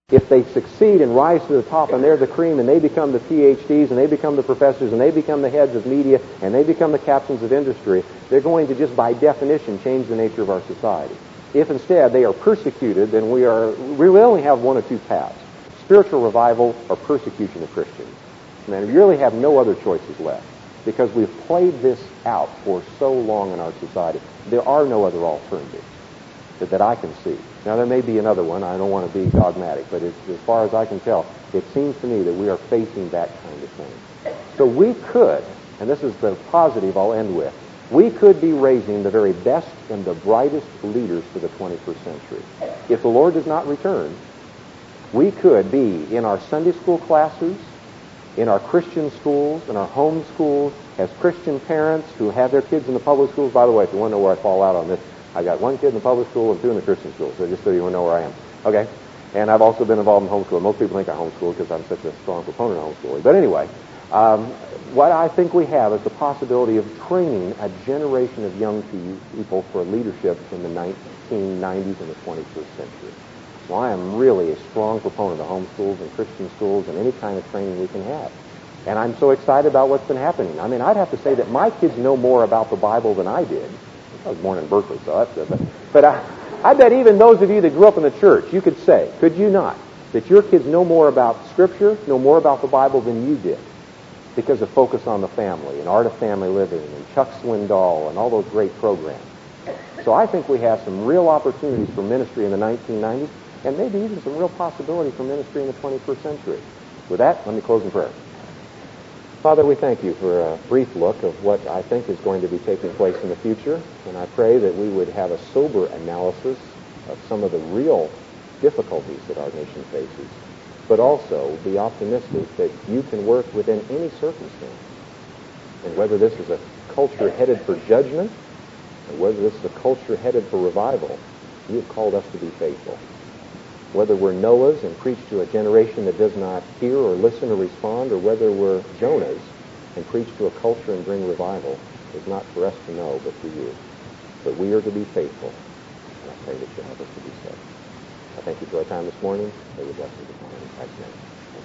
If they succeed and rise to the top and they're the cream and they become the PhDs and they become the professors and they become the heads of media and they become the captains of industry, they're going to just by definition change the nature of our society. If instead they are persecuted, then we only have one of two paths: spiritual revival or persecution of Christians. And we really have no other choices left because we've played this out for so long in our society. There are no other alternatives that I can see. Now, there may be another one. I don't want to be dogmatic, but as far as I can tell, it seems to me that we are facing that kind of thing. So we could, and this is the positive I'll end with, we could be raising the very best and the brightest leaders for the 21st century. If the Lord does not return, we could be in our Sunday school classes, in our Christian schools, in our home schools, as Christian parents who have their kids in the public schools. By the way, if you want to know where I fall out on this, I got one kid in the public school and two in the Christian school, so just so you want to know where I am. Okay? And I've also been involved in homeschooling. Most people think I homeschool because I'm such a strong proponent of homeschooling. But anyway, what I think we have is the possibility of training a generation of young people for leadership in the 1990s and the 21st century. Well, I am really a strong proponent of homeschools and Christian schools and any kind of training we can have. And I'm so excited about what's been happening. I mean, I'd have to say that my kids know more about the Bible than I did. I was born in Berkeley, so that's good. But I bet even those of you that grew up in the church, you could say, could you not, that your kids know more about Scripture, know more about the Bible than you did because of Focus on the Family and Art of Family Living and Chuck Swindoll and all those great programs. So I think we have some real opportunities for ministry in the 1990s and maybe even some real possibility for ministry in the 21st century. With that, let me close in prayer. Father, we thank you for a brief look of what I think is going to be taking place in the future, and I pray that we would have a sober analysis of some of the real difficulties that our nation faces, but also be optimistic that you can work within any circumstance. And whether this is a culture headed for judgment, or whether this is a culture headed for revival, you have called us to be faithful. Whether we're Noahs and preach to a generation that does not hear or listen or respond, or whether we're Jonahs and preach to a culture and bring revival, is not for us to know, but for you. But we are to be faithful, and I pray that you'll help us to be so. I thank you for our time this morning. May your blessings upon us. In Christ's name.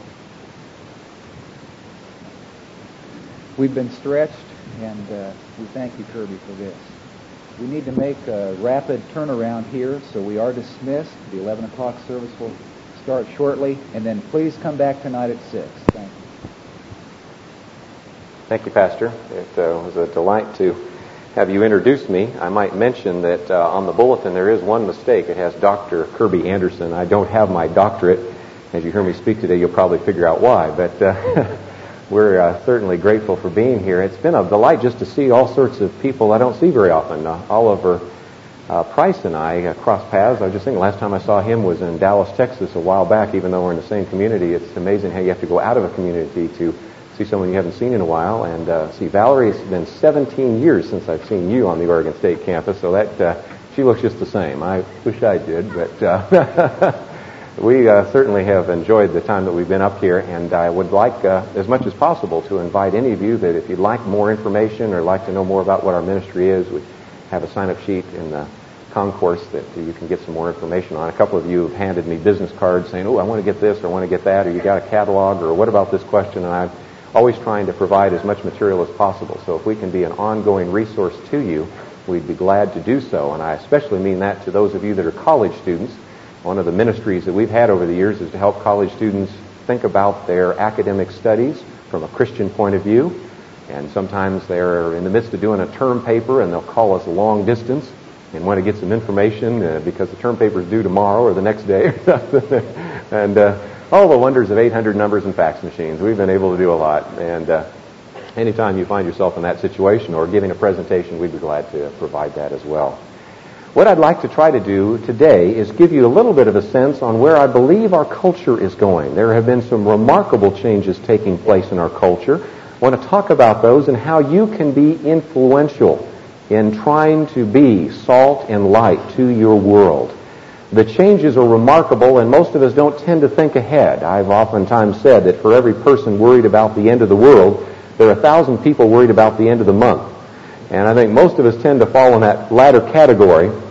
We've been stretched, and we thank you, Kirby, for this. We need to make a rapid turnaround here, so we are dismissed. The 11 o'clock service will start shortly, and then please come back tonight at 6. Thank you. Thank you, Pastor. It was a delight to have you introduce me. I might mention that on the bulletin there is one mistake. It has Dr. Kirby Anderson. I don't have my doctorate. As you hear me speak today, you'll probably figure out why, but we're certainly grateful for being here. It's been a delight just to see all sorts of people I don't see very often. Oliver Price and I crossed paths. I was just thinking last time I saw him was in Dallas, Texas a while back, even though we're in the same community. It's amazing how you have to go out of a community to see someone you haven't seen in a while. And see, Valerie, it's been 17 years since I've seen you on the Oregon State campus, so that she looks just the same. I wish I did, but we certainly have enjoyed the time that we've been up here, and I would like, as much as possible, to invite any of you that if you'd like more information or like to know more about what our ministry is, we have a sign-up sheet in the concourse that you can get some more information on. A couple of you have handed me business cards saying, oh, I want to get this or I want to get that, or you got a catalog, or what about this question, and I'm always trying to provide as much material as possible. So if we can be an ongoing resource to you, we'd be glad to do so, and I especially mean that to those of you that are college students. One of the ministries that we've had over the years is to help college students think about their academic studies from a Christian point of view. And sometimes they're in the midst of doing a term paper and they'll call us long distance and want to get some information because the term paper is due tomorrow or the next day or something. And all the wonders of 800 numbers and fax machines. We've been able to do a lot. And anytime you find yourself in that situation or giving a presentation, we'd be glad to provide that as well. What I'd like to try to do today is give you a little bit of a sense on where I believe our culture is going. There have been some remarkable changes taking place in our culture. I want to talk about those and how you can be influential in trying to be salt and light to your world. The changes are remarkable, and most of us don't tend to think ahead. I've oftentimes said that for every person worried about the end of the world, there are 1,000 people worried about the end of the month. And I think most of us tend to fall in that latter category. So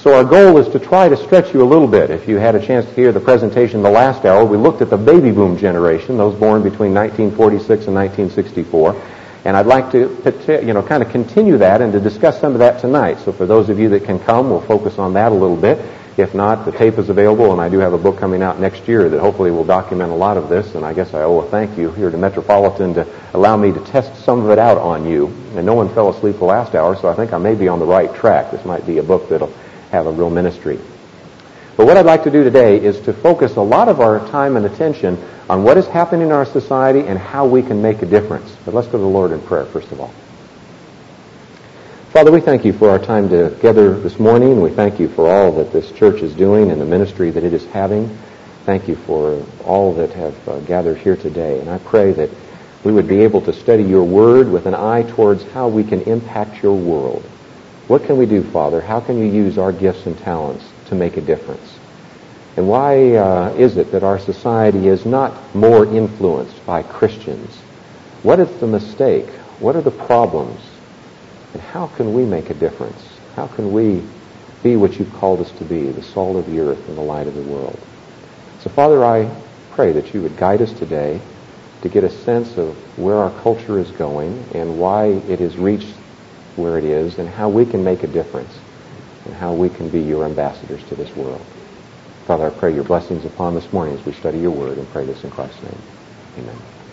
So our goal is to try to stretch you a little bit. If you had a chance to hear the presentation the last hour, we looked at the baby boom generation, those born between 1946 and 1964. And I'd like to, kind of continue that and to discuss some of that tonight. So for those of you that can come, we'll focus on that a little bit. If not, the tape is available, and I do have a book coming out next year that hopefully will document a lot of this. And I guess I owe a thank you here to Metropolitan to allow me to test some of it out on you. And no one fell asleep the last hour, so I think I may be on the right track. This might be a book that'll have a real ministry. But what I'd like to do today is to focus a lot of our time and attention on what is happening in our society and how we can make a difference. But let's go to the Lord in prayer, first of all. Father, we thank you for our time together this morning, and we thank you for all that this church is doing and the ministry that it is having. Thank you for all that have gathered here today. And I pray that we would be able to study your word with an eye towards how we can impact your world. What can we do, Father? How can you use our gifts and talents to make a difference? And why is it that our society is not more influenced by Christians? What is the mistake? What are the problems? And how can we make a difference? How can we be what you've called us to be, the salt of the earth and the light of the world? So, Father, I pray that you would guide us today to get a sense of where our culture is going and why it has reached where it is and how we can make a difference and how we can be your ambassadors to this world. Father, I pray your blessings upon this morning as we study your word, and pray this in Christ's name. Amen.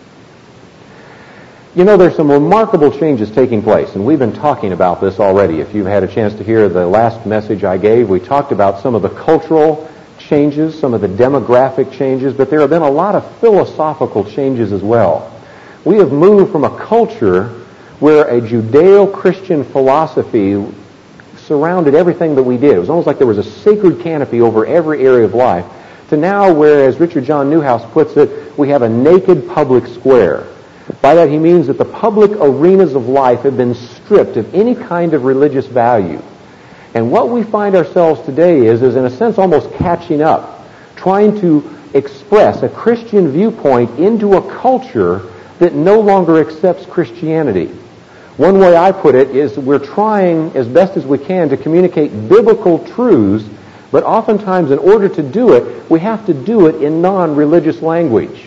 You know, there's some remarkable changes taking place, and we've been talking about this already. If you've had a chance to hear the last message I gave, we talked about some of the cultural changes, some of the demographic changes, but there have been a lot of philosophical changes as well. We have moved from a culture where a Judeo-Christian philosophy surrounded everything that we did. It was almost like there was a sacred canopy over every area of life, to now where, as Richard John Newhouse puts it, we have a naked public square. By that he means that the public arenas of life have been stripped of any kind of religious value. And what we find ourselves today is in a sense almost catching up, trying to express a Christian viewpoint into a culture that no longer accepts Christianity. One way I put it is we're trying as best as we can to communicate biblical truths, but oftentimes in order to do it, we have to do it in non-religious language.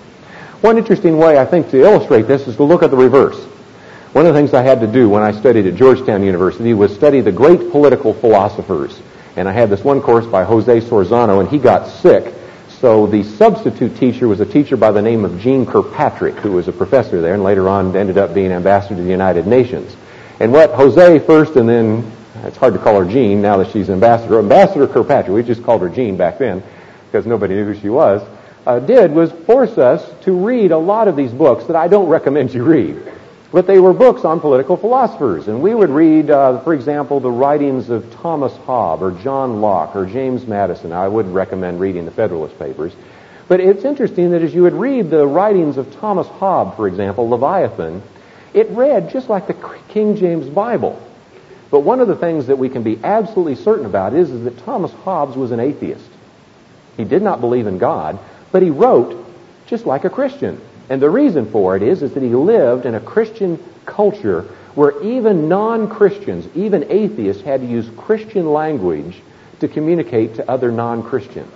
One interesting way, I think, to illustrate this is to look at the reverse. One of the things I had to do when I studied at Georgetown University was study the great political philosophers. And I had this one course by Jose Sorzano, and he got sick. So the substitute teacher was a teacher by the name of Jean Kirkpatrick, who was a professor there and later on ended up being ambassador to the United Nations. And what Jose first, and then, it's hard to call her Jean now that she's Ambassador Kirkpatrick, we just called her Jean back then because nobody knew who she was, did was force us to read a lot of these books that I don't recommend you read. But they were books on political philosophers. And we would read, for example, the writings of Thomas Hobbes or John Locke or James Madison. I wouldn't recommend reading the Federalist Papers. But it's interesting that as you would read the writings of Thomas Hobbes, for example, Leviathan, it read just like the King James Bible. But one of the things that we can be absolutely certain about is that Thomas Hobbes was an atheist. He did not believe in God, but he wrote just like a Christian. And the reason for it is that he lived in a Christian culture where even non-Christians, even atheists, had to use Christian language to communicate to other non-Christians.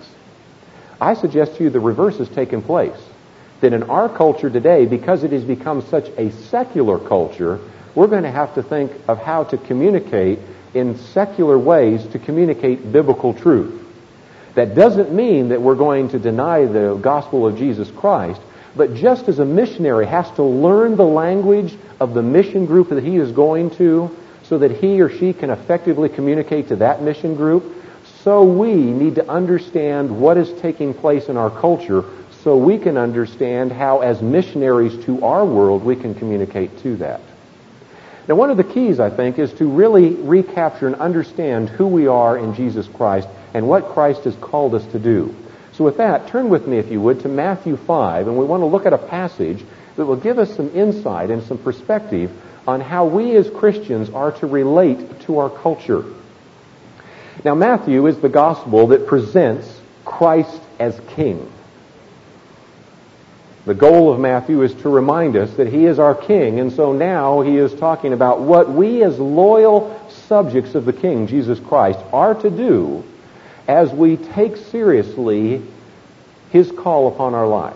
I suggest to you the reverse has taken place. That in our culture today, because it has become such a secular culture, we're going to have to think of how to communicate in secular ways to communicate biblical truth. That doesn't mean that we're going to deny the gospel of Jesus Christ, but just as a missionary has to learn the language of the mission group that he is going to so that he or she can effectively communicate to that mission group, so we need to understand what is taking place in our culture so we can understand how, as missionaries to our world, we can communicate to that. Now, one of the keys, I think, is to really recapture and understand who we are in Jesus Christ and what Christ has called us to do. So with that, turn with me, if you would, to Matthew 5, and we want to look at a passage that will give us some insight and some perspective on how we as Christians are to relate to our culture. Now, Matthew is the gospel that presents Christ as King. The goal of Matthew is to remind us that he is our King, and so now he is talking about what we as loyal subjects of the King, Jesus Christ, are to do as we take seriously His call upon our life.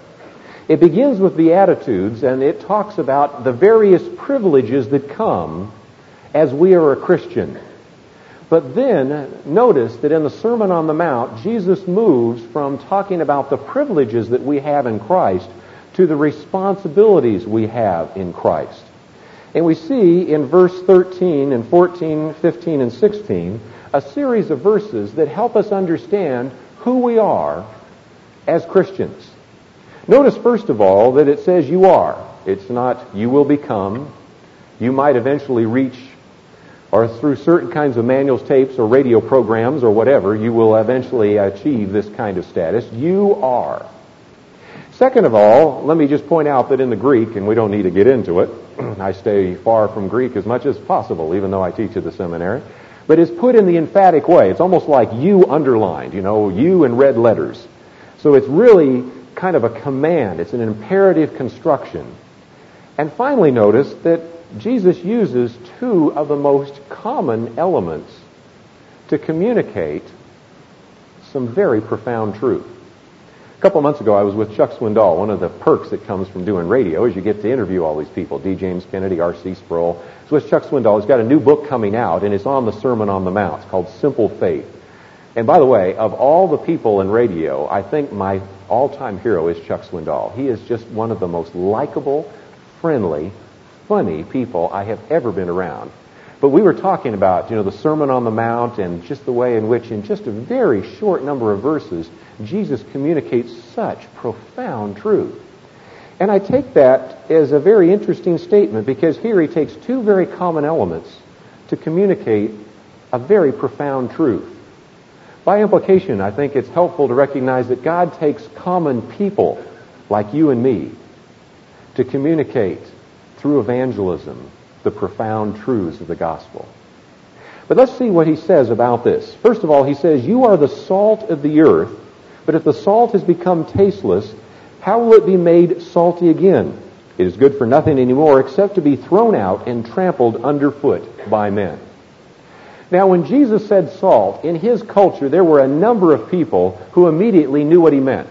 It begins with Beatitudes, and it talks about the various privileges that come as we are a Christian. But then, notice that in the Sermon on the Mount, Jesus moves from talking about the privileges that we have in Christ to the responsibilities we have in Christ. And we see in verse 13 and 14, 15, and 16 a series of verses that help us understand who we are as Christians. Notice, first of all, that it says you are. It's not you will become. You might eventually reach, or through certain kinds of manuals, tapes, or radio programs, or whatever, you will eventually achieve this kind of status. You are. Second of all, let me just point out that in the Greek, and we don't need to get into it, I stay far from Greek as much as possible, even though I teach at the seminary, but it's put in the emphatic way. It's almost like you underlined, you in red letters. So it's really kind of a command. It's an imperative construction. And finally, notice that Jesus uses two of the most common elements to communicate some very profound truth. A couple of months ago, I was with Chuck Swindoll. One of the perks that comes from doing radio is you get to interview all these people. D. James Kennedy, R.C. Sproul. I was with Chuck Swindoll. He's got a new book coming out, and it's on the Sermon on the Mount. It's called Simple Faith. And by the way, of all the people in radio, I think my all-time hero is Chuck Swindoll. He is just one of the most likable, friendly, funny people I have ever been around. But we were talking about, the Sermon on the Mount and just the way in which, in just a very short number of verses, Jesus communicates such profound truth. And I take that as a very interesting statement because here he takes two very common elements to communicate a very profound truth. By implication, I think it's helpful to recognize that God takes common people like you and me to communicate through evangelism the profound truths of the gospel. But let's see what he says about this. First of all, he says, you are the salt of the earth, but if the salt has become tasteless, how will it be made salty again? It is good for nothing anymore except to be thrown out and trampled underfoot by men. Now, when Jesus said salt, in his culture, there were a number of people who immediately knew what he meant.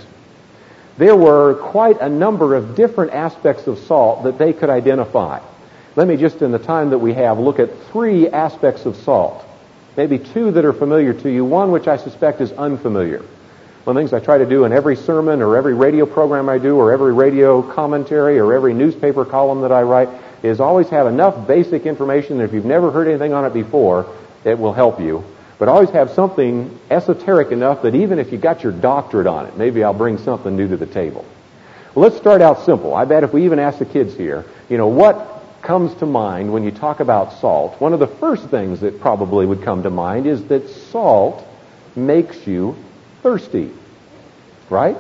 There were quite a number of different aspects of salt that they could identify. Let me just, in the time that we have, look at three aspects of salt. Maybe two that are familiar to you, one which I suspect is unfamiliar. One of the things I try to do in every sermon or every radio program I do or every radio commentary or every newspaper column that I write is always have enough basic information that if you've never heard anything on it before, it will help you. But always have something esoteric enough that even if you got your doctorate on it, maybe I'll bring something new to the table. Well, let's start out simple. I bet if we even ask the kids here, what comes to mind when you talk about salt? One of the first things that probably would come to mind is that salt makes you thirsty. Right?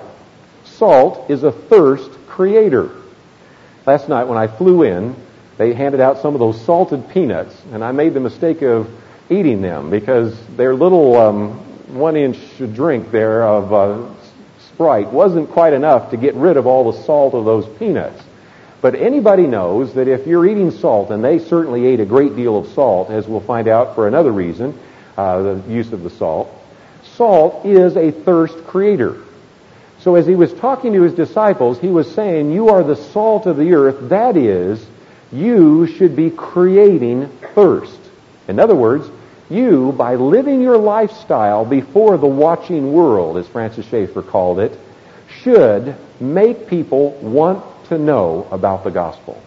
Salt is a thirst creator. Last night when I flew in, they handed out some of those salted peanuts, and I made the mistake of eating them because their little 1-inch drink there of Sprite wasn't quite enough to get rid of all the salt of those peanuts. But anybody knows that if you're eating salt, and they certainly ate a great deal of salt, as we'll find out for another reason, the use of the salt, salt is a thirst creator. So as he was talking to his disciples, he was saying, you are the salt of the earth. That is, you should be creating thirst. In other words, you, by living your lifestyle before the watching world, as Francis Schaeffer called it, should make people want to know about the gospel.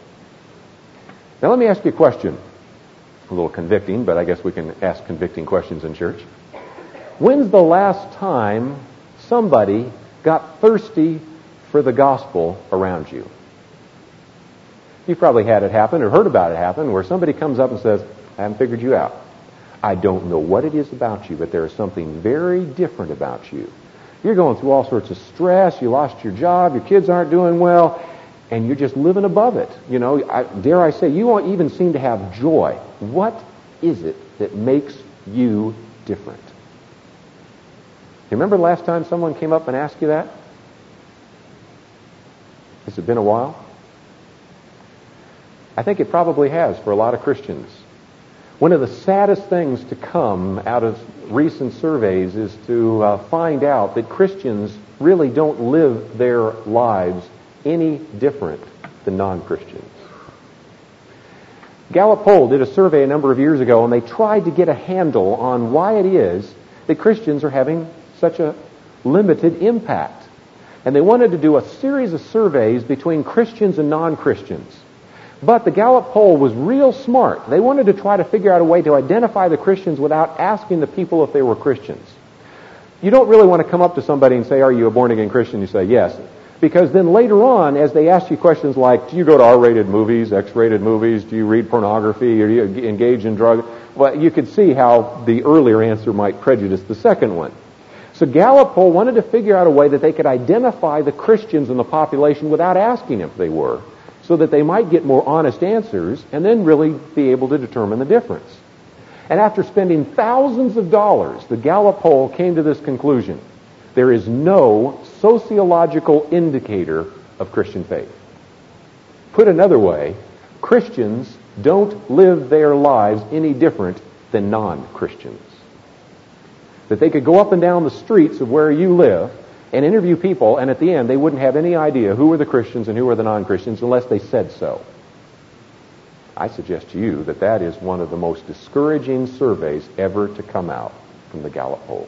Now let me ask you a question. A little convicting, but I guess we can ask convicting questions in church. When's the last time somebody got thirsty for the gospel around you? You've probably had it happen or heard about it happen where somebody comes up and says, I haven't figured you out. I don't know what it is about you, but there is something very different about you. You're going through all sorts of stress. You lost your job. Your kids aren't doing well. And you're just living above it. Dare I say, you won't even seem to have joy. What is it that makes you different? You remember the last time someone came up and asked you that? Has it been a while? I think it probably has for a lot of Christians. One of the saddest things to come out of recent surveys is to find out that Christians really don't live their lives any different than non-Christians. Gallup Poll did a survey a number of years ago, and they tried to get a handle on why it is that Christians are having such a limited impact. And they wanted to do a series of surveys between Christians and non-Christians. But the Gallup poll was real smart. They wanted to try to figure out a way to identify the Christians without asking the people if they were Christians. You don't really want to come up to somebody and say, "Are you a born-again Christian?" You say, "Yes." Because then later on, as they ask you questions like, "Do you go to R-rated movies, X-rated movies? Do you read pornography? Or do you engage in drugs?" Well, you could see how the earlier answer might prejudice the second one. So Gallup poll wanted to figure out a way that they could identify the Christians in the population without asking if they were, so that they might get more honest answers and then really be able to determine the difference. And after spending thousands of dollars, the Gallup poll came to this conclusion: there is no sociological indicator of Christian faith. Put another way, Christians don't live their lives any different than non-Christians. That they could go up and down the streets of where you live and interview people, and at the end they wouldn't have any idea who were the Christians and who were the non-Christians unless they said so. I suggest to you that that is one of the most discouraging surveys ever to come out from the Gallup poll.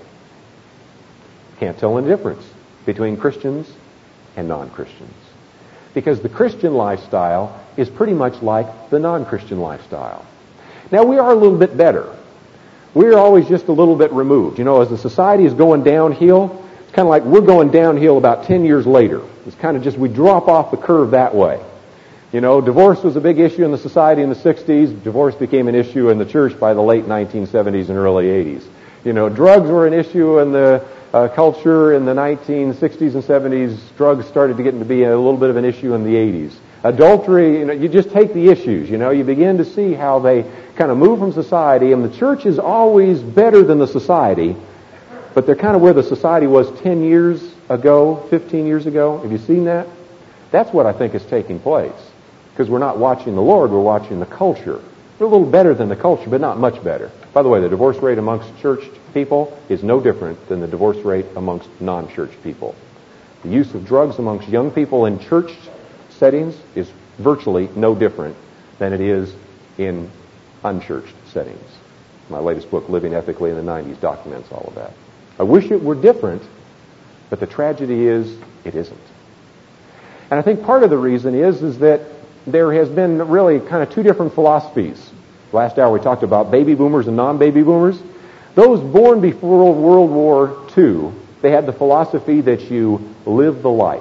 Can't tell any difference between Christians and non-Christians. Because the Christian lifestyle is pretty much like the non-Christian lifestyle. Now, we are a little bit better. We're always just a little bit removed. You know, as the society is going downhill, it's kind of like we're going downhill about 10 years later. It's kind of just we drop off the curve that way. You know, divorce was a big issue in the society in the 60s. Divorce became an issue in the church by the late 1970s and early 80s. You know, drugs were an issue in the culture in the 1960s and 70s. Drugs started to get to be a little bit of an issue in the 80s. Adultery, you know, you just take the issues, you know, you begin to see how they kind of move from society, and the church is always better than the society, but they're kind of where the society was 10 years ago, 15 years ago. Have you seen that? That's what I think is taking place, because we're not watching the Lord, we're watching the culture. We're a little better than the culture, but not much better. By the way, the divorce rate amongst church people is no different than the divorce rate amongst non-church people. The use of drugs amongst young people in church settings is virtually no different than it is in unchurched settings. My latest book, Living Ethically in the 90s, documents all of that. I wish it were different, but the tragedy is it isn't. And I think part of the reason is that there has been really kind of two different philosophies. Last hour we talked about baby boomers and non-baby boomers. Those born before World War II, they had the philosophy that you live the life.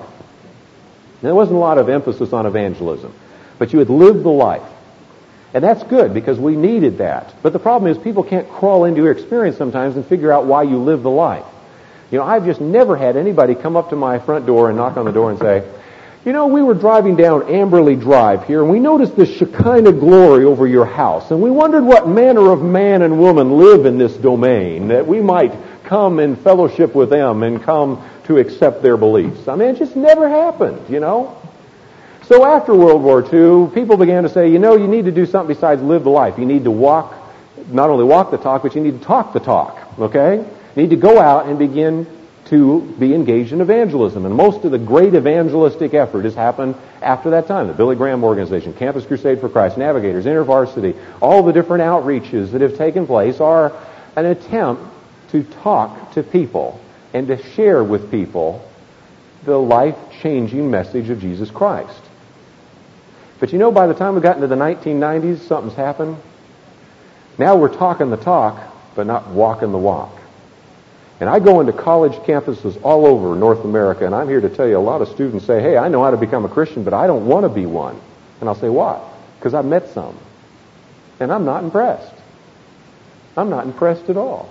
Now, there wasn't a lot of emphasis on evangelism, but you had lived the life. And that's good, because we needed that. But the problem is people can't crawl into your experience sometimes and figure out why you live the life. You know, I've just never had anybody come up to my front door and knock on the door and say, "You know, we were driving down Amberley Drive here, and we noticed this Shekinah glory over your house, and we wondered what manner of man and woman live in this domain, that we might come in fellowship with them and come to accept their beliefs." I mean, it just never happened, you know. So after World War II, people began to say, you know, you need to do something besides live the life. You need to not only walk the talk, but you need to talk the talk, okay? You need to go out and begin to be engaged in evangelism. And most of the great evangelistic effort has happened after that time. The Billy Graham Organization, Campus Crusade for Christ, Navigators, InterVarsity, all the different outreaches that have taken place are an attempt to talk to people and to share with people the life-changing message of Jesus Christ. But you know, by the time we got into the 1990s, something's happened. Now we're talking the talk, but not walking the walk. And I go into college campuses all over North America, and I'm here to tell you a lot of students say, "Hey, I know how to become a Christian, but I don't want to be one." And I'll say, "Why?" "Because I've met some. And I'm not impressed. I'm not impressed at all."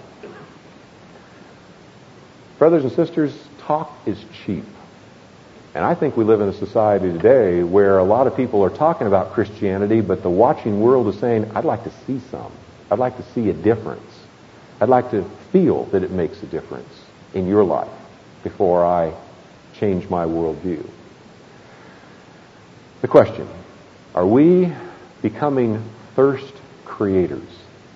Brothers and sisters, talk is cheap. And I think we live in a society today where a lot of people are talking about Christianity, but the watching world is saying, "I'd like to see some. I'd like to see a difference. I'd like to feel that it makes a difference in your life before I change my worldview." The question, are we becoming thirst creators?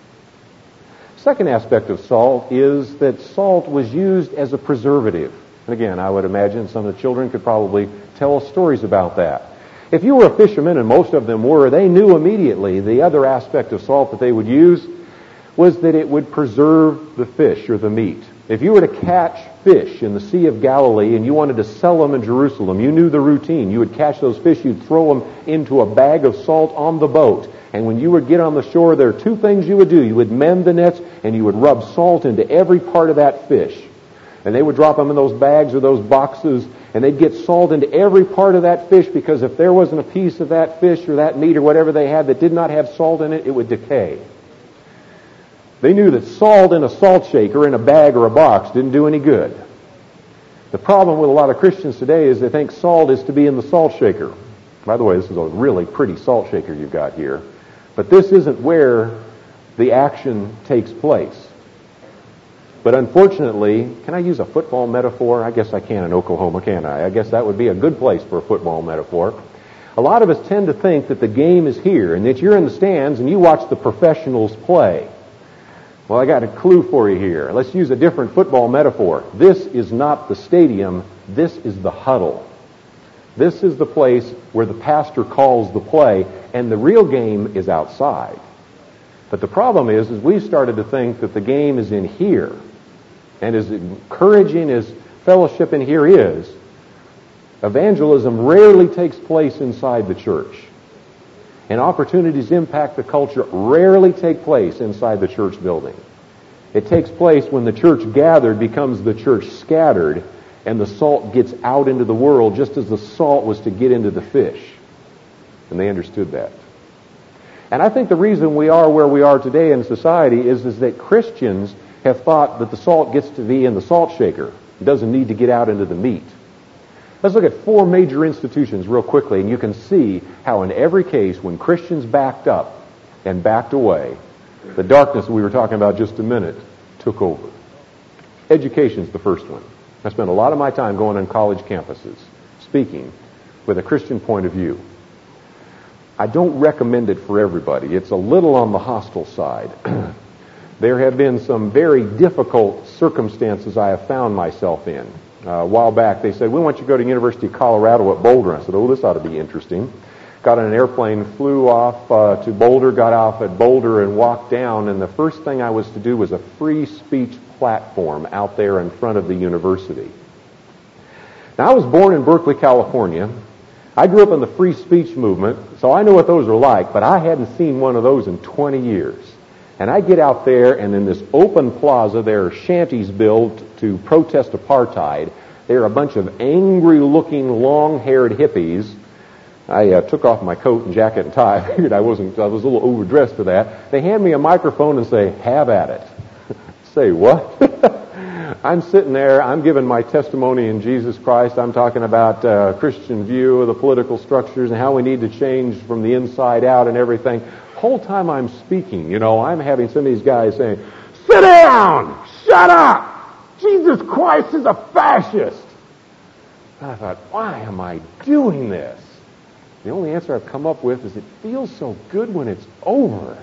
Second aspect of salt is that salt was used as a preservative. And again, I would imagine some of the children could probably tell stories about that. If you were a fisherman, and most of them were, they knew immediately the other aspect of salt that they would use was that it would preserve the fish or the meat. If you were to catch fish in the Sea of Galilee and you wanted to sell them in Jerusalem, you knew the routine. You would catch those fish, you'd throw them into a bag of salt on the boat. And when you would get on the shore, there are two things you would do. You would mend the nets and you would rub salt into every part of that fish. And they would drop them in those bags or those boxes, and they'd get salt into every part of that fish, because if there wasn't a piece of that fish or that meat or whatever they had that did not have salt in it, it would decay. They knew that salt in a salt shaker in a bag or a box didn't do any good. The problem with a lot of Christians today is they think salt is to be in the salt shaker. By the way, this is a really pretty salt shaker you've got here. But this isn't where the action takes place. But unfortunately, can I use a football metaphor? I guess I can in Oklahoma, can't I? I guess that would be a good place for a football metaphor. A lot of us tend to think that the game is here and that you're in the stands and you watch the professionals play. Well, I got a clue for you here. Let's use a different football metaphor. This is not the stadium. This is the huddle. This is the place where the pastor calls the play, and the real game is outside. But the problem is we've started to think that the game is in here. And as encouraging as fellowship in here is, evangelism rarely takes place inside the church. And opportunities to impact the culture rarely take place inside the church building. It takes place when the church gathered becomes the church scattered, and the salt gets out into the world just as the salt was to get into the fish. And they understood that. And I think the reason we are where we are today in society is that Christians have thought that the salt gets to be in the salt shaker. It doesn't need to get out into the meat. Let's look at four major institutions real quickly, and you can see how in every case when Christians backed up and backed away, the darkness we were talking about just a minute took over. Education's the first one. I spent a lot of my time going on college campuses, speaking with a Christian point of view. I don't recommend it for everybody. It's a little on the hostile side. There have been some very difficult circumstances I have found myself in. A while back, they said, we want you to go to University of Colorado at Boulder. I said, oh, this ought to be interesting. Got on an airplane, flew off to Boulder, got off at Boulder and walked down, and the first thing I was to do was a free speech platform out there in front of the university. Now, I was born in Berkeley, California. I grew up in the free speech movement, so I know what those are like, but I hadn't seen one of those in 20 years. And I get out there, and in this open plaza, there are shanties built to protest apartheid. There are a bunch of angry-looking, long-haired hippies. I took off my coat and jacket and tie. I figured I was a little overdressed for that. They hand me a microphone and say, have at it. Say what? I'm sitting there, I'm giving my testimony in Jesus Christ. I'm talking about Christian view of the political structures and how we need to change from the inside out and everything. The whole time I'm speaking, I'm having some of these guys saying, sit down! Shut up! Jesus Christ is a fascist! And I thought, why am I doing this? The only answer I've come up with is it feels so good when it's over.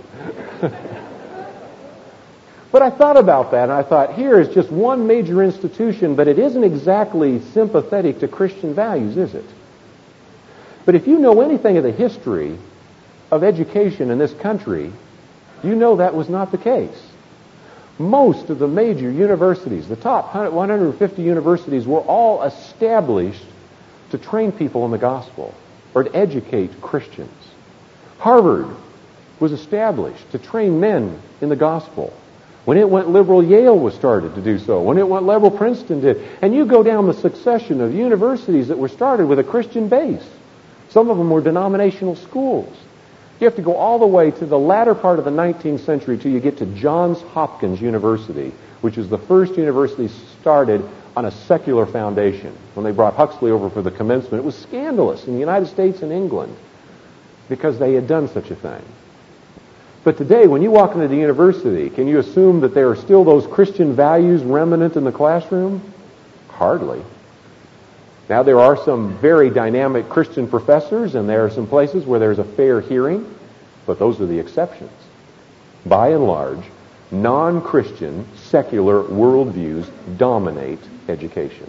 But I thought about that, and I thought, here is just one major institution, but it isn't exactly sympathetic to Christian values, is it? But if you know anything of the history of education in this country, you know that was not the case. Most of the major universities, the top 150 universities, were all established to train people in the gospel or to educate Christians. Harvard was established to train men in the gospel. When it went liberal, Yale was started to do so. When it went liberal, Princeton did. And you go down the succession of universities that were started with a Christian base. Some of them were denominational schools. You have to go all the way to the latter part of the 19th century till you get to Johns Hopkins University, which is the first university started on a secular foundation. When they brought Huxley over for the commencement, it was scandalous in the United States and England because they had done such a thing. But today, when you walk into the university, can you assume that there are still those Christian values remnant in the classroom? Hardly. Now, there are some very dynamic Christian professors, and there are some places where there's a fair hearing, but those are the exceptions. By and large, Non-Christian, secular worldviews dominate education.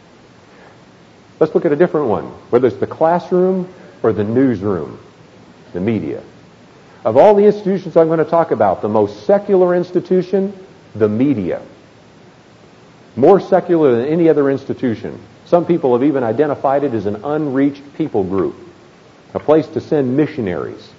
Let's look at a different one, whether it's the classroom or the newsroom, the media. Of all the institutions I'm going to talk about, the most secular institution, the media. More secular than any other institution. Some people have even identified it as an unreached people group, a place to send missionaries.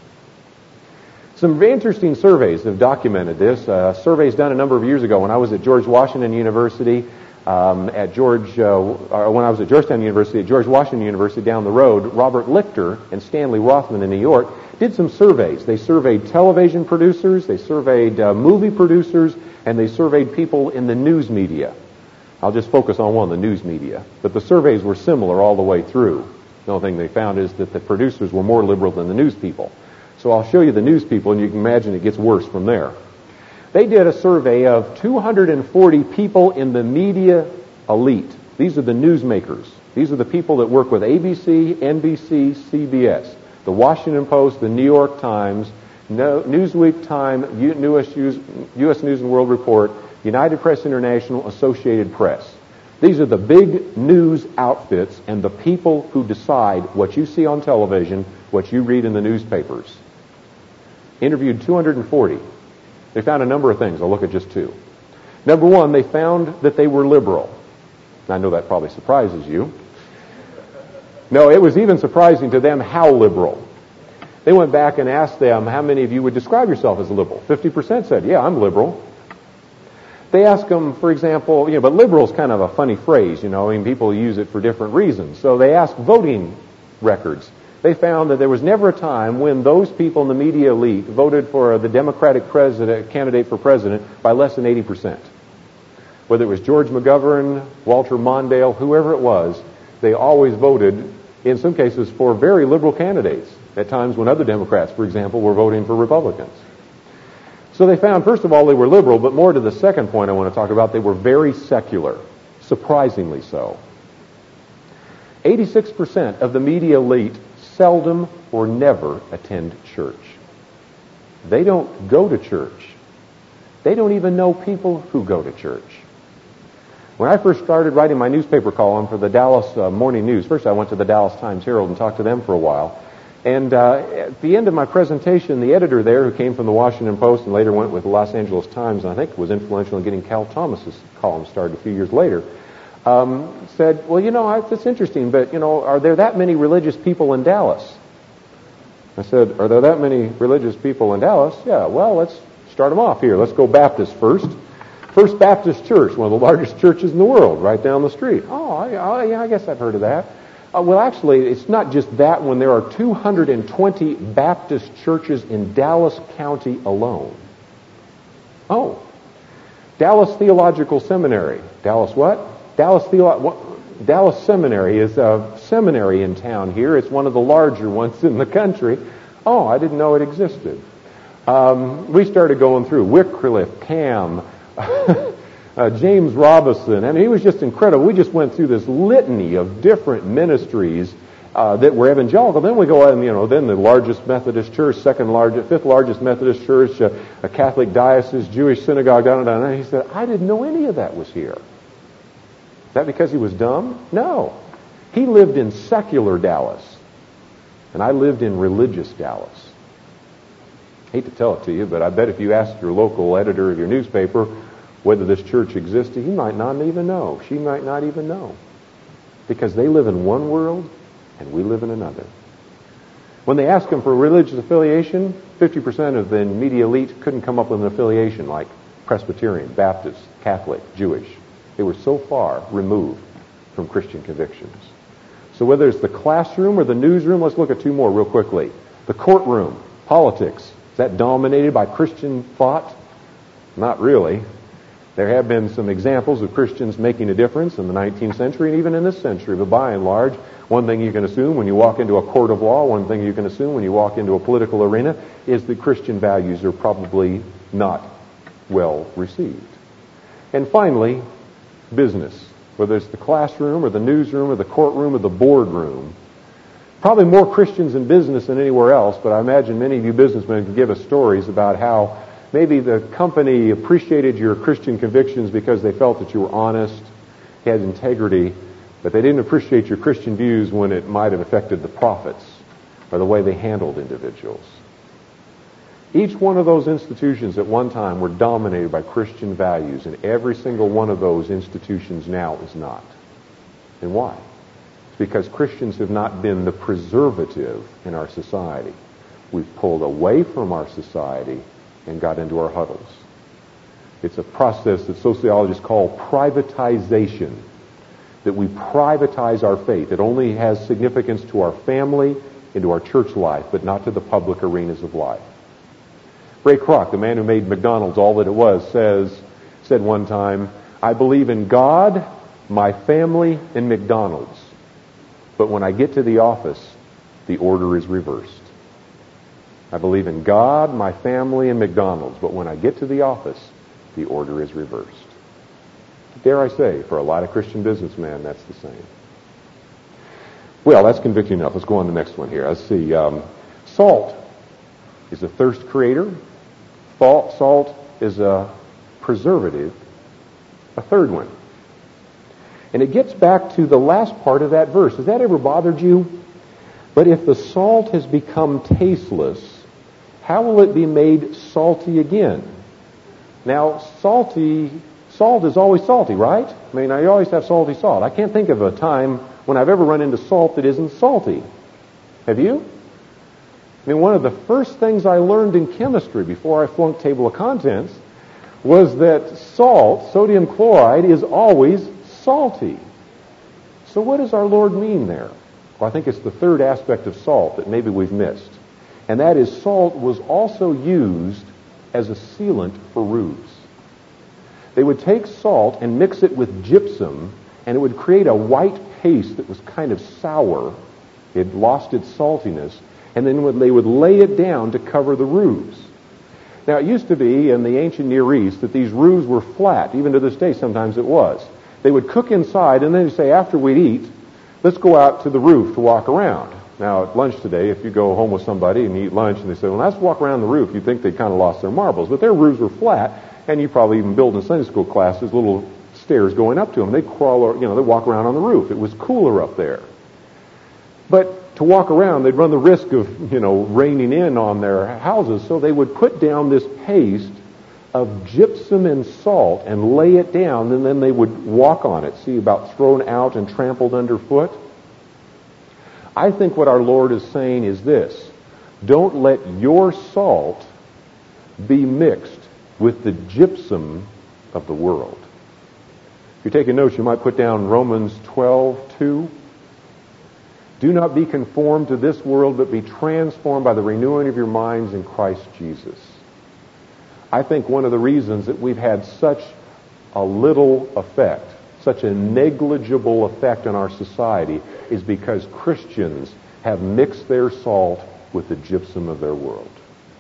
Some interesting surveys have documented this. Surveys done a number of years ago when I was at George Washington University, when I was at Georgetown University, at George Washington University down the road, Robert Lichter and Stanley Rothman in New York did some surveys. They surveyed television producers, they surveyed movie producers, and they surveyed people in the news media. I'll just focus on one, the news media. But the surveys were similar all the way through. The only thing they found is that the producers were more liberal than the news people. So I'll show you the news people, and you can imagine it gets worse from there. They did a survey of 240 people in the media elite. These are the newsmakers. These are the people that work with ABC, NBC, CBS, the Washington Post, the New York Times, Newsweek, Time, U.S. News and World Report, United Press International, Associated Press. These are the big news outfits and the people who decide what you see on television, what you read in the newspapers. Interviewed 240. They found a number of things. I'll look at just two. Number one, they found that they were liberal. I know that probably surprises you. No, it was even surprising to them how liberal. They went back and asked them, how many of you would describe yourself as liberal? 50% said, yeah, I'm liberal. They asked them, for example, but liberal is kind of a funny phrase, people use it for different reasons. So they asked voting records. They found that there was never a time when those people in the media elite voted for the Democratic candidate for president by less than 80%. Whether it was George McGovern, Walter Mondale, whoever it was, they always voted, in some cases, for very liberal candidates, at times when other Democrats, for example, were voting for Republicans. So they found, first of all, they were liberal, but more to the second point I want to talk about, they were very secular, surprisingly so. 86% of the media elite seldom or never attend church. They don't go to church. They don't even know people who go to church. When I first started writing my newspaper column for the Dallas Morning News, first I went to the Dallas Times-Herald and talked to them for a while. And at the end of my presentation, the editor there, who came from the Washington Post and later went with the Los Angeles Times, and I think was influential in getting Cal Thomas's column started a few years later, said, well, it's interesting, but, are there that many religious people in Dallas? I said, are there that many religious people in Dallas? Yeah, well, let's start them off here. Let's go Baptist first. First Baptist Church, one of the largest churches in the world, right down the street. Yeah, I guess I've heard of that. Well, actually, it's not just that one. There are 220 Baptist churches in Dallas County alone. Oh, Dallas Theological Seminary. Dallas what? Dallas Seminary is a seminary in town here. It's one of the larger ones in the country. Oh, I didn't know it existed. We started going through Wycliffe, Cam, James Robison, and he was just incredible. We just went through this litany of different ministries that were evangelical. Then we go on, then the largest Methodist church, fifth largest Methodist church, a Catholic diocese, Jewish synagogue, and he said, I didn't know any of that was here. Is that because he was dumb? No. He lived in secular Dallas, and I lived in religious Dallas. I hate to tell it to you, but I bet if you asked your local editor of your newspaper whether this church existed, he might not even know. She might not even know. Because they live in one world, and we live in another. When they asked him for religious affiliation, 50% of the media elite couldn't come up with an affiliation like Presbyterian, Baptist, Catholic, Jewish. They were so far removed from Christian convictions. So whether it's the classroom or the newsroom, let's look at two more real quickly. The courtroom, politics, is that dominated by Christian thought? Not really. There have been some examples of Christians making a difference in the 19th century and even in this century, but by and large, one thing you can assume when you walk into a court of law, one thing you can assume when you walk into a political arena, is that Christian values are probably not well received. And finally, business, whether it's the classroom or the newsroom or the courtroom or the boardroom. Probably more Christians in business than anywhere else, but I imagine many of you businessmen can give us stories about how Maybe the company appreciated your Christian convictions because they felt that you were honest, had integrity, but they didn't appreciate your Christian views when it might have affected the profits or the way they handled individuals. Each one of those institutions at one time were dominated by Christian values, and every single one of those institutions now is not. And why? It's because Christians have not been the preservative in our society. We've pulled away from our society and got into our huddles. It's a process that sociologists call privatization, that we privatize our faith. It only has significance to our family and to our church life, but not to the public arenas of life. Ray Kroc, the man who made McDonald's all that it was, said one time, "I believe in God, my family, and McDonald's. But when I get to the office, the order is reversed." I believe in God, my family, and McDonald's, but when I get to the office, the order is reversed. Dare I say, for a lot of Christian businessmen, that's the same. Well, that's convicting enough. Let's go on to the next one here. Let's see. Salt is a thirst creator. Salt is a preservative. A third one. And it gets back to the last part of that verse. Has that ever bothered you? But if the salt has become tasteless, how will it be made salty again? Now, salt is always salty, right? I mean, you always have salty salt. I can't think of a time when I've ever run into salt that isn't salty. Have you? I mean, one of the first things I learned in chemistry before I flunked table of contents was that salt, sodium chloride, is always salty. So what does our Lord mean there? Well, I think it's the third aspect of salt that maybe we've missed. And that is salt was also used as a sealant for roofs. They would take salt and mix it with gypsum, and it would create a white paste that was kind of sour. It had lost its saltiness, and then they would lay it down to cover the roofs. Now, it used to be in the ancient Near East that these roofs were flat. Even to this day, sometimes it was. They would cook inside, and then they'd say, after we'd eat, let's go out to the roof to walk around. Now, at lunch today, if you go home with somebody and you eat lunch and they say, well, let's walk around the roof, you'd think they kind of lost their marbles. But their roofs were flat, and you probably even build in Sunday school classes little stairs going up to them. They'd crawl, they'd walk around on the roof. It was cooler up there. But to walk around, they'd run the risk of, raining in on their houses, so they would put down this paste of gypsum and salt and lay it down, and then they would walk on it. See, about thrown out and trampled underfoot. I think what our Lord is saying is this: don't let your salt be mixed with the gypsum of the world. If you're taking notes, you might put down Romans 12:2. Do not be conformed to this world, but be transformed by the renewing of your minds in Christ Jesus. I think one of the reasons that we've had such a little effect, such a negligible effect on our society, is because Christians have mixed their salt with the gypsum of their world.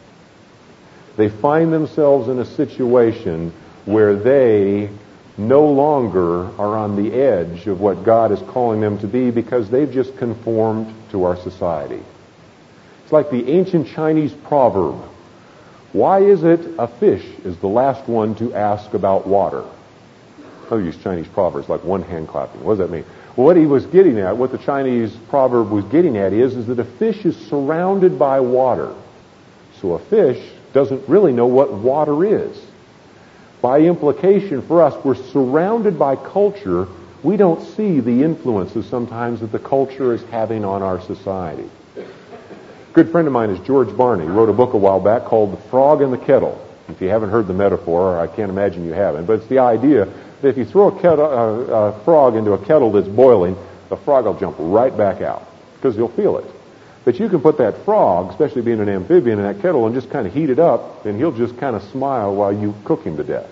They find themselves in a situation where they no longer are on the edge of what God is calling them to be because they've just conformed to our society. It's like the ancient Chinese proverb, why is it a fish is the last one to ask about water? I use Chinese proverbs like one hand clapping. What does that mean? Well, what he was getting at, what the Chinese proverb was getting at is that a fish is surrounded by water. So a fish doesn't really know what water is. By implication for us, we're surrounded by culture. We don't see the influences sometimes that the culture is having on our society. A good friend of mine is George Barney. He wrote a book a while back called The Frog in the Kettle. If you haven't heard the metaphor, I can't imagine you haven't, but it's the idea that if you throw a frog into a kettle that's boiling, the frog will jump right back out because he'll feel it. But you can put that frog, especially being an amphibian, in that kettle and just kind of heat it up, and he'll just kind of smile while you cook him to death.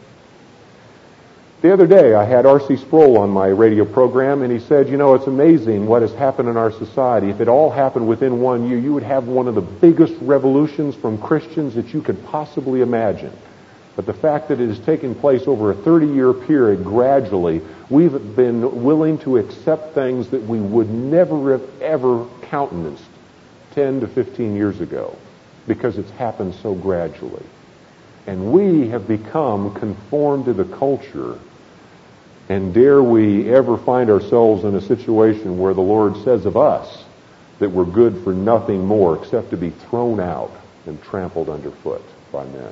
The other day, I had R.C. Sproul on my radio program, and he said, it's amazing what has happened in our society. If it all happened within 1 year, you would have one of the biggest revolutions from Christians that you could possibly imagine. But the fact that it has taken place over a 30-year period gradually, we've been willing to accept things that we would never have ever countenanced 10 to 15 years ago because it's happened so gradually. And we have become conformed to the culture. And dare we ever find ourselves in a situation where the Lord says of us that we're good for nothing more except to be thrown out and trampled underfoot by men.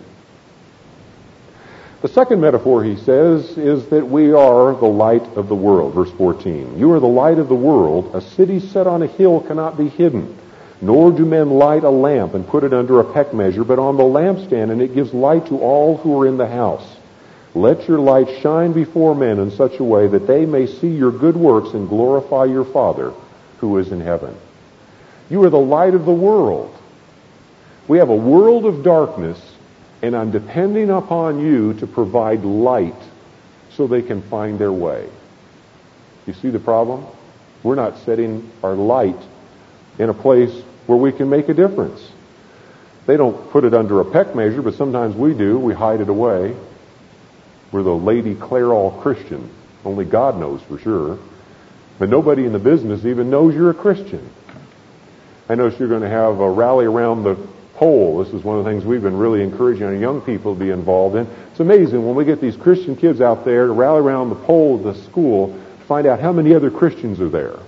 The second metaphor, he says, is that we are the light of the world. Verse 14. You are the light of the world. A city set on a hill cannot be hidden. Nor do men light a lamp and put it under a peck measure, but on the lampstand, and it gives light to all who are in the house. Let your light shine before men in such a way that they may see your good works and glorify your Father who is in heaven. You are the light of the world. We have a world of darkness, and I'm depending upon you to provide light so they can find their way. You see the problem? We're not setting our light in a place where we can make a difference. They don't put it under a peck measure, but sometimes we do. We hide it away. We're the Lady Clairol Christian. Only God knows for sure. But nobody in the business even knows you're a Christian. I notice you're going to have a rally around the pole. This is one of the things we've been really encouraging our young people to be involved in. It's amazing when we get these Christian kids out there to rally around the pole of the school to find out how many other Christians are there.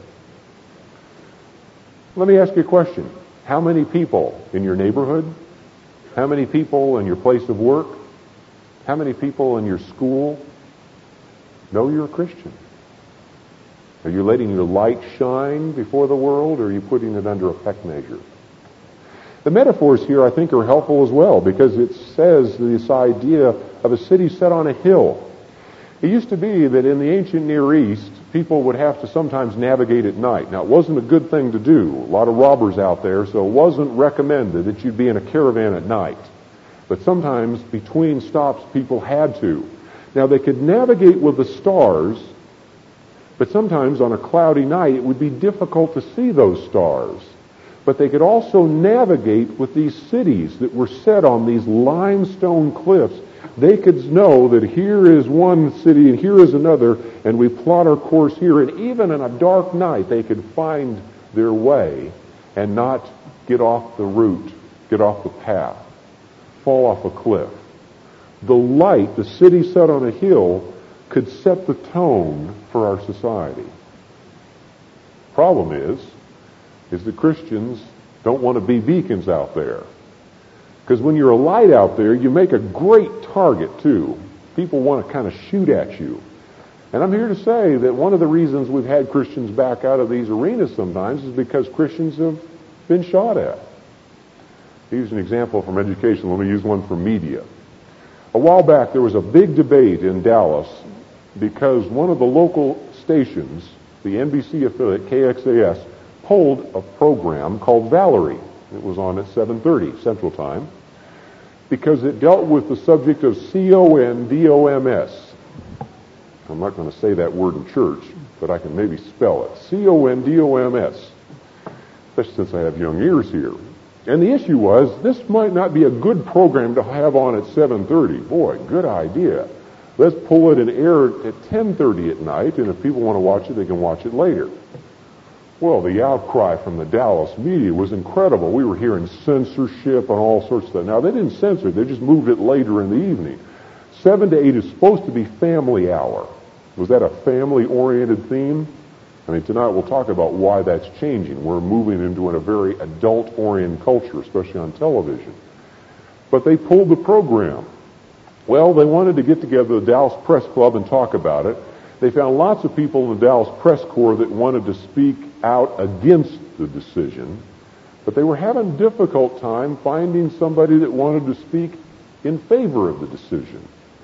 Let me ask you a question. How many people in your neighborhood? How many people in your place of work? How many people in your school know you're a Christian? Are you letting your light shine before the world, or are you putting it under a peck measure? The metaphors here, I think, are helpful as well, because it says this idea of a city set on a hill. It used to be that in the ancient Near East, people would have to sometimes navigate at night. Now, it wasn't a good thing to do. A lot of robbers out there, so it wasn't recommended that you'd be in a caravan at night. But sometimes, between stops, people had to. Now, they could navigate with the stars, but sometimes on a cloudy night, it would be difficult to see those stars. But they could also navigate with these cities that were set on these limestone cliffs. They could know that here is one city and here is another, and we plot our course here. And even in a dark night, they could find their way and not get off the route, get off the path, fall off a cliff. The light, the city set on a hill, could set the tone for our society. Problem is that Christians don't want to be beacons out there. Because when you're a light out there, you make a great target too. People want to kind of shoot at you. And I'm here to say that one of the reasons we've had Christians back out of these arenas sometimes is because Christians have been shot at. Here's an example from education. Let me use one from media. A while back, there was a big debate in Dallas because one of the local stations, the NBC affiliate KXAS, pulled a program called Valerie. It was on at 7:30 Central Time because it dealt with the subject of CONDOMS. I'm not going to say that word in church, but I can maybe spell it. CONDOMS, especially since I have young ears here. And the issue was, this might not be a good program to have on at 7:30. Boy, good idea. Let's pull it and air it at 10:30 at night, and if people want to watch it, they can watch it later. Well, the outcry from the Dallas media was incredible. We were hearing censorship and all sorts of stuff. Now, they didn't censor it. They just moved it later in the evening. 7 to 8 is supposed to be family hour. Was that a family-oriented theme? I mean, tonight we'll talk about why that's changing. We're moving into a very adult-oriented culture, especially on television. But they pulled the program. Well, they wanted to get together the Dallas Press Club and talk about it. They found lots of people in the Dallas Press Corps that wanted to speak out against the decision, but they were having a difficult time finding somebody that wanted to speak in favor of the decision.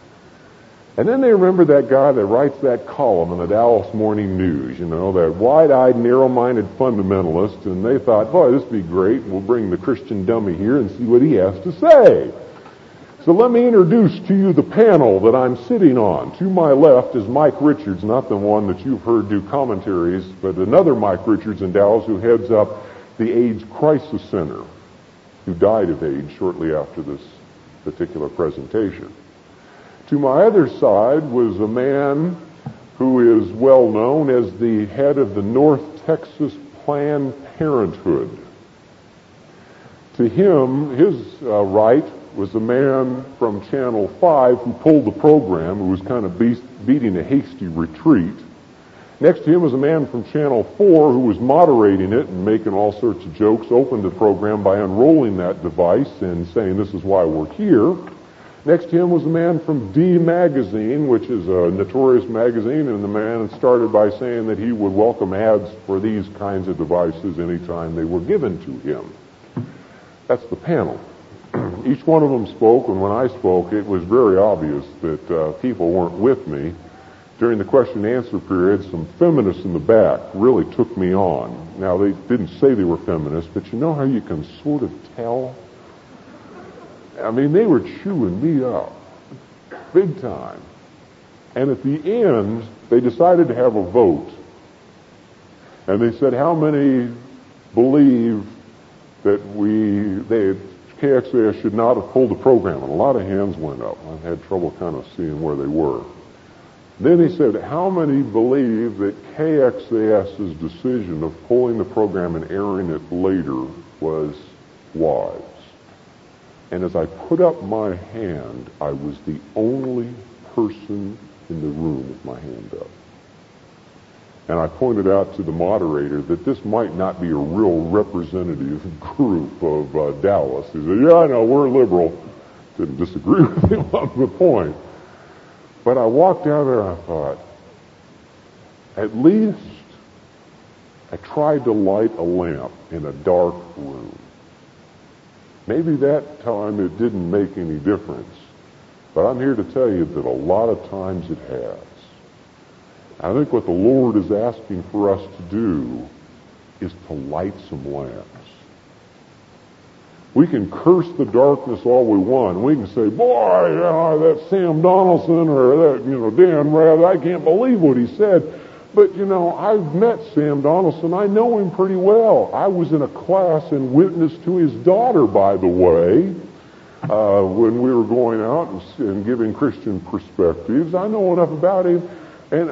And then they remembered that guy that writes that column in the Dallas Morning News, you know, that wide-eyed, narrow-minded fundamentalist, and they thought, boy, this would be great. We'll bring the Christian dummy here and see what he has to say. So let me introduce to you the panel that I'm sitting on. To my left is Mike Richards, not the one that you've heard do commentaries, but another Mike Richards in Dallas who heads up the AIDS Crisis Center, who died of AIDS shortly after this particular presentation. To my other side was a man who is well known as the head of the North Texas Planned Parenthood. To him, his right was a man from Channel 5 who pulled the program, who was kind of beating a hasty retreat. Next to him was a man from Channel 4 who was moderating it and making all sorts of jokes, opened the program by unrolling that device and saying, "This is why we're here." Next to him was a man from D Magazine, which is a notorious magazine, and the man started by saying that he would welcome ads for these kinds of devices anytime they were given to him. That's the panel. Each one of them spoke, and when I spoke, it was very obvious that people weren't with me. During the question and answer period, some feminists in the back really took me on. Now, they didn't say they were feminists, but you know how you can sort of tell? I mean, they were chewing me up, big time. And at the end, they decided to have a vote. And they said, how many believe that KXAS should not have pulled the program? And a lot of hands went up. I had trouble kind of seeing where they were. Then he said, how many believe that KXAS's decision of pulling the program and airing it later was wise? And as I put up my hand, I was the only person in the room with my hand up. And I pointed out to the moderator that this might not be a real representative group of Dallas. He said, yeah, I know, we're liberal. Didn't disagree with him on the point. But I walked out there and I thought, at least I tried to light a lamp in a dark room. Maybe that time it didn't make any difference. But I'm here to tell you that a lot of times it has. I think what the Lord is asking for us to do is to light some lamps. We can curse the darkness all we want. We can say, boy, that Sam Donaldson or that, Dan Rather, I can't believe what he said. But, I've met Sam Donaldson. I know him pretty well. I was in a class and witnessed to his daughter, by the way, when we were going out and giving Christian perspectives. I know enough about him. And,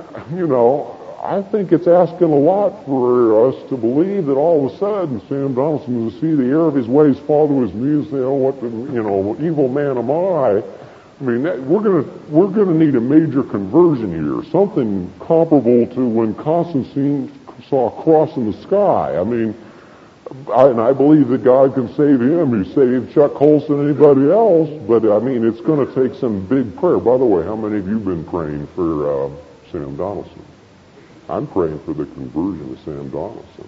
I think it's asking a lot for us to believe that all of a sudden Sam Donaldson will see the error of his ways fall to his knees and say, what evil man am I? I mean, we're gonna need a major conversion here, something comparable to when Constantine saw a cross in the sky. I mean, I believe that God can save him. He saved Chuck Colson and anybody else, but I mean, it's going to take some big prayer. By the way, how many of you have been praying for Sam Donaldson? I'm praying for the conversion of Sam Donaldson.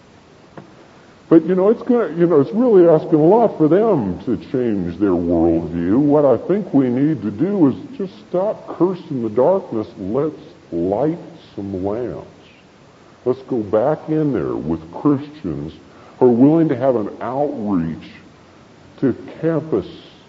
But, it's really asking a lot for them to change their worldview. What I think we need to do is just stop cursing the darkness. Let's light some lamps. Let's go back in there with Christians who are willing to have an outreach to campus.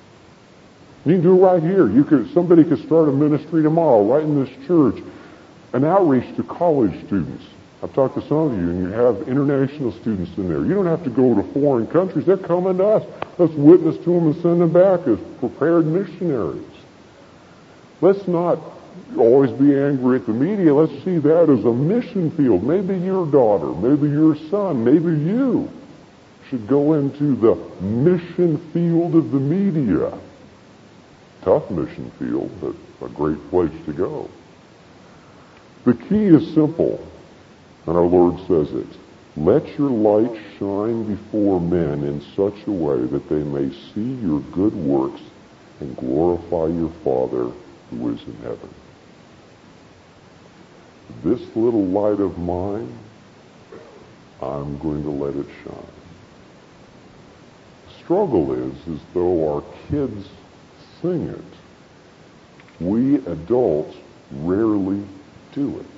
You can do it right here. Somebody could start a ministry tomorrow, right in this church. An outreach to college students. I've talked to some of you, and you have international students in there. You don't have to go to foreign countries. They're coming to us. Let's witness to them and send them back as prepared missionaries. Let's not always be angry at the media. Let's see that as a mission field. Maybe your daughter, maybe your son, maybe you should go into the mission field of the media. Tough mission field, but a great place to go. The key is simple. And our Lord says it. Let your light shine before men in such a way that they may see your good works and glorify your Father who is in heaven. This little light of mine, I'm going to let it shine. The struggle is though our kids sing it, we adults rarely do it.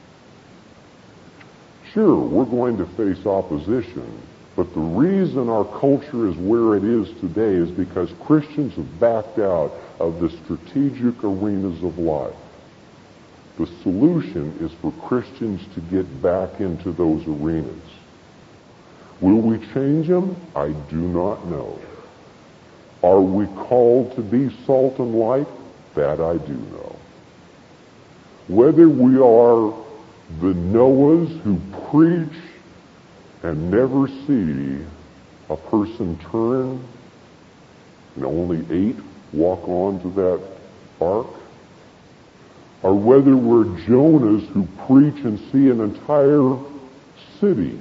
Sure, we're going to face opposition, but the reason our culture is where it is today is because Christians have backed out of the strategic arenas of life. The solution is for Christians to get back into those arenas. Will we change them? I do not know. Are we called to be salt and light? That I do know. Whether we are the Noahs who preach and never see a person turn, and only 8 walk on to that ark, or whether we're Jonahs who preach and see an entire city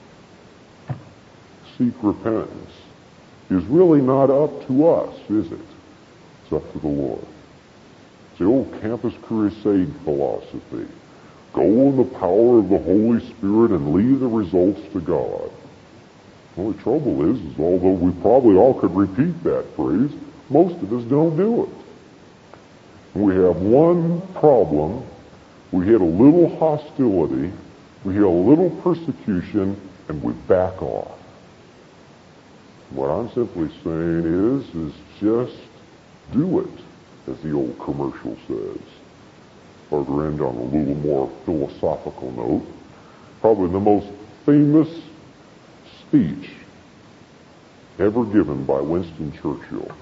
seek repentance, is really not up to us, is it? It's up to the Lord. It's the old Campus Crusade philosophy. Go in the power of the Holy Spirit and leave the results to God. Well, the trouble is although we probably all could repeat that phrase, most of us don't do it. We have one problem. We hit a little hostility. We hit a little persecution, and we back off. What I'm simply saying is just do it, as the old commercial says. Or to end on a little more philosophical note, probably the most famous speech ever given by Winston Churchill.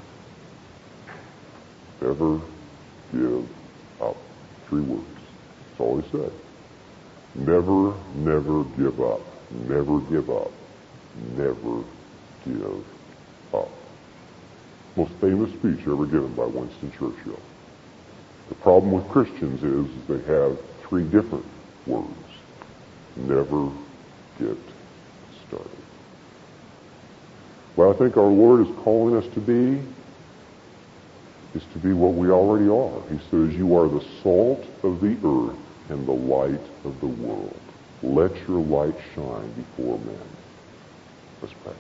Never give up. 3 words. That's all he said. Never, never give up. Never give up. Never give up. Most famous speech ever given by Winston Churchill. The problem with Christians is they have 3 different words. Never get started. What I think our Lord is calling us to be is to be what we already are. He says, you are the salt of the earth and the light of the world. Let your light shine before men. Let's pray.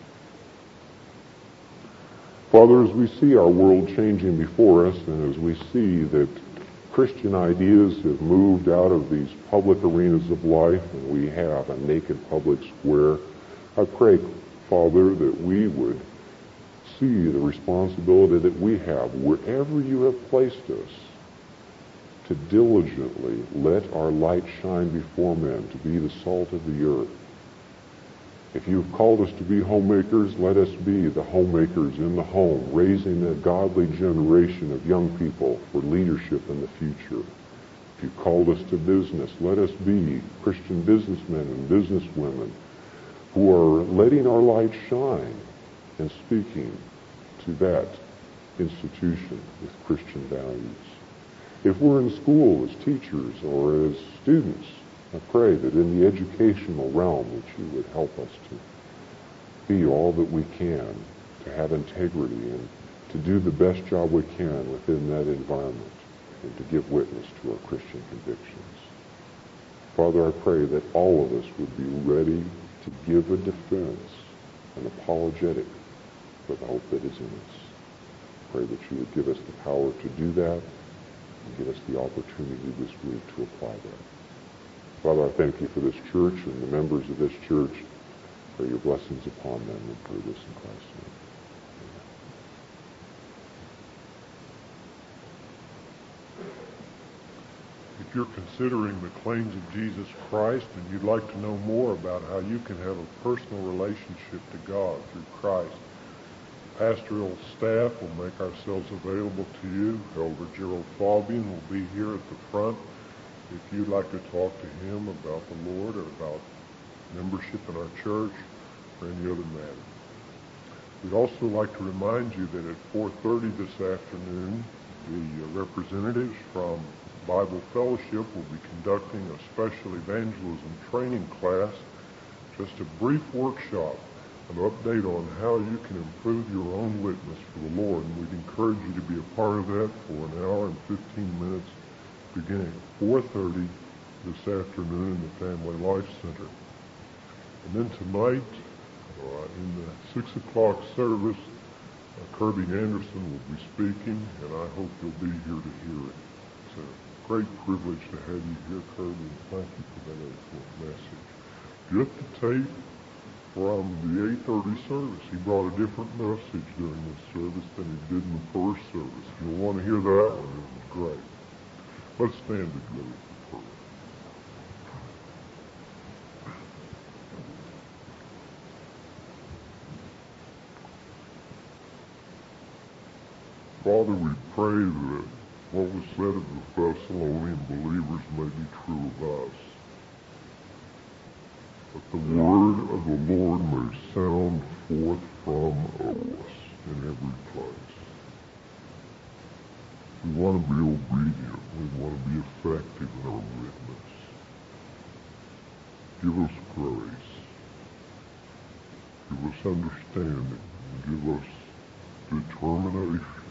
Father, as we see our world changing before us, and as we see that Christian ideas have moved out of these public arenas of life, and we have a naked public square, I pray, Father, that we would see the responsibility that we have wherever you have placed us to diligently let our light shine before men, to be the salt of the earth. If you have called us to be homemakers, let us be the homemakers in the home, raising a godly generation of young people for leadership in the future. If you called us to business, let us be Christian businessmen and businesswomen who are letting our light shine and speaking to that institution with Christian values. If we're in school as teachers or as students, I pray that in the educational realm that you would help us to be all that we can, to have integrity and to do the best job we can within that environment and to give witness to our Christian convictions. Father, I pray that all of us would be ready to give a defense, an apologetic for the hope that is in us. Pray that you would give us the power to do that and give us the opportunity this week to apply that. Father, I thank you for this church and the members of this church. Pray your blessings upon them and pray this in Christ's name. If you're considering the claims of Jesus Christ and you'd like to know more about how you can have a personal relationship to God through Christ, the pastoral staff will make ourselves available to you. Elder Gerald Fabian will be here at the front if you'd like to talk to him about the Lord or about membership in our church or any other matter. We'd also like to remind you that at 4:30 this afternoon, the representatives from Bible Fellowship will be conducting a special evangelism training class, just a brief workshop, an update on how you can improve your own witness for the Lord. And we'd encourage you to be a part of that for an hour and 15 minutes beginning at 4:30 this afternoon in the Family Life Center. And then tonight, in the 6 o'clock service, Kirby Anderson will be speaking, and I hope you'll be here to hear it. It's a great privilege to have you here, Kirby, and thank you for that excellent message. Get the tape from the 8:30 service. He brought a different message during this service than he did in the first service. You'll want to hear that one. It was great. Let's stand together for prayer. Father, we pray that what was said of the Thessalonian believers may be true of us. That the word of the Lord may sound forth from us. in every place. We want to be obedient. We want to be effective in our witness. Give us grace. Give us understanding. Give us determination